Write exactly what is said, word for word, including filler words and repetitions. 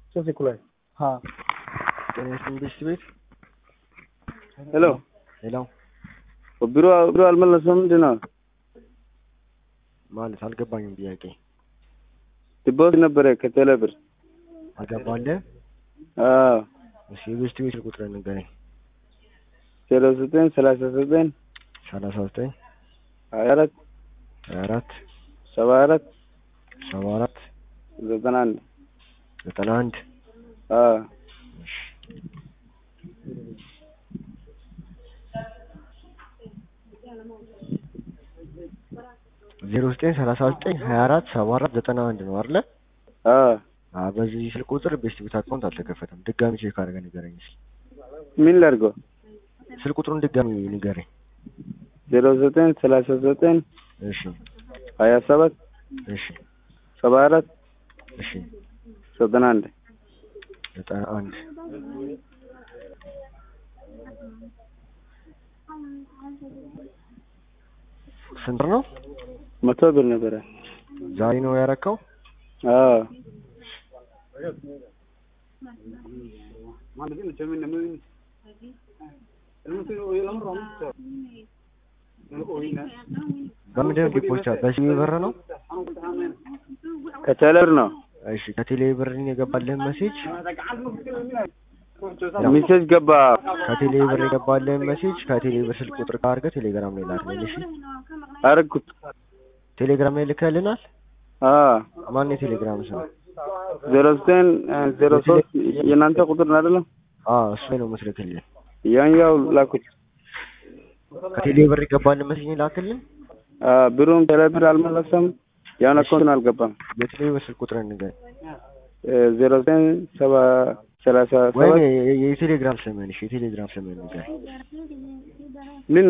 कैसे खुला है? हाँ ኢንቨስት ቤት ሄሎ ሄሎ ቢሮ ቢሮ አልመለሰም ምንድን ነው ማለት አልገባኝም ጥያቄ ዲፖዚት ነበረ ከቴሌ ብር አልገባልህ አዎ እሺ ኢንቨስት ቤት ቁጥር ንገረኝ ዜሮ ዘጠኝ ሰላሳ ዘጠኝ ሰላሳ ዘጠኝ ሀያ አራት ሀያ አራት ሰባ አራት ሰባ አራት ዘጠና አንድ ዘጠና አንድ አዎ ዜሮ ዘጠኝ ሰላሳ ዘጠኝ ሀያ አራት ሰባ አራት ዘጠና አንድ ነው አይደል? አዎ አዎ በዚህ ስልክ ቁጥር ቤስት ቤት አካውንት አልተከፈተም። ድጋሚ ቼክ አድርገህ ንገረኝ እስኪ። ምን ላድርገው? ስልክ ቁጥሩን ድጋሚ ንገረኝ። ዜሮ ዘጠኝ ሰላሳ ዘጠኝ እሺ ሀያ ሰባት እሺ ሰባ አራት እሺ ዘጠና አንድ ዘጠና አንድ ስንት ነው? መቶ ብር ነበረ። ዛሬ ነው ያረከው? አዎ በምንድን ነው ዲፖዚት? በሲቢ ብር ነው? ከቴሌ ብር ነው። እሺ ከቴሌ ብር የገባልህ ሜሴጅ ሜሴጅ ገባ። ከቴሌ ብር የገባልህ ሜሴጅ ከቴሌ ብር ስልክ ቁጥር ጋር አድርገህ ቴሌግራም ላይ ላክልኝ። እሺ አረኩት። ቴሌግራም ላይ ልከህልናል? አዎ ማን የቴሌግራም ስም? ዜሮ ዘጠኝ ዜሮ ሶስት የእናንተ ቁጥር ነው አይደለም? አዎ እሱ ነው መስልክልኝ። ያኛው ላኩት። ከቴሌ ብር የገባልህ ሜሴጅ ላክልኝ። አዎ ብሩም ቴሌ ብር አልመለሰም። ያን አካውንት አልገባም። የቴሌ ብር ስልክ ቁጥር ንገረኝ። ዜሮ ዘጠኝ ሰባ ሰላሳ ሰባት ወይ የቴሌግራም ስምህን እሺ የቴሌግራም ስምህን ንገረኝ። ምን